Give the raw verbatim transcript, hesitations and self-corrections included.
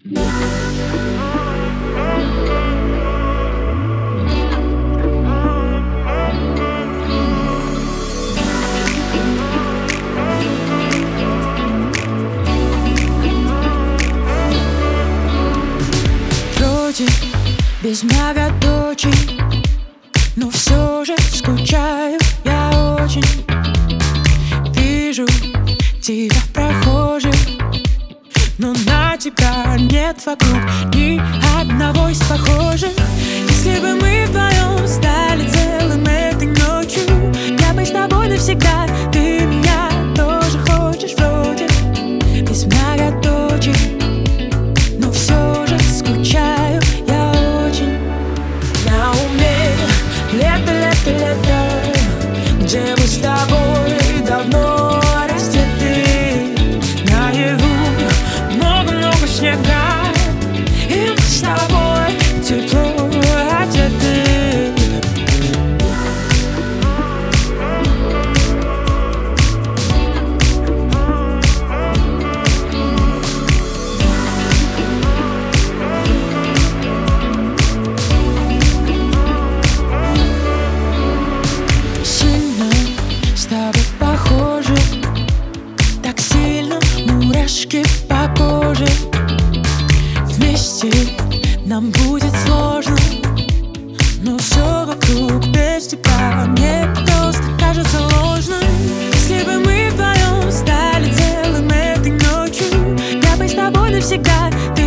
Вроде без многоточий, но все же скучаю я очень. Вижу тебя в прохожих, но на тебя нет вокруг ни одного из похожих. Если бы мы вдвоем стали целым этой ночью, я бы с тобой навсегда. Ты меня тоже хочешь вроде без многоточий, но все же скучаю я очень. На уме лето, лето, лето, где мы с тобой давно раздеты. Наяву много-много снега, и мы с тобой тепло одеты. Сильно с тобой похожи, так сильно мурашки по коже. Вместе нам будет сложно, но все вокруг без тебя мне просто кажется ложным. Если бы мы вдвоем стали целым этой ночью, я бы с тобой навсегда. Ты